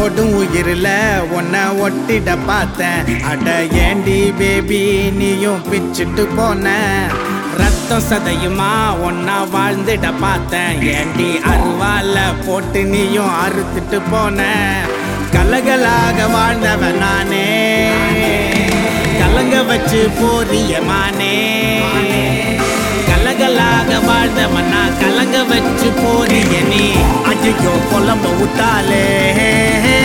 ஓடும் உயிரில உன்னை ஒட்டிட பார்த்தேன். அட ஏண்டி பேபி நீயும் பிச்சுட்டு போன. ரத்தம் சதையுமா ஒன்னா வாழ்ந்துட பார்த்தேன். ஏண்டி அருவால போட்டு நீயும் அறுத்துட்டு போன. கலகலாக வாழ்ந்தவன் நானே, கலங்க வச்சு போறியமானே. கலகலாக வாழ்ந்தவன் நான், கலங்க வச்சு போறிய நீ. ஐயோ புலம்ப விட்டாலே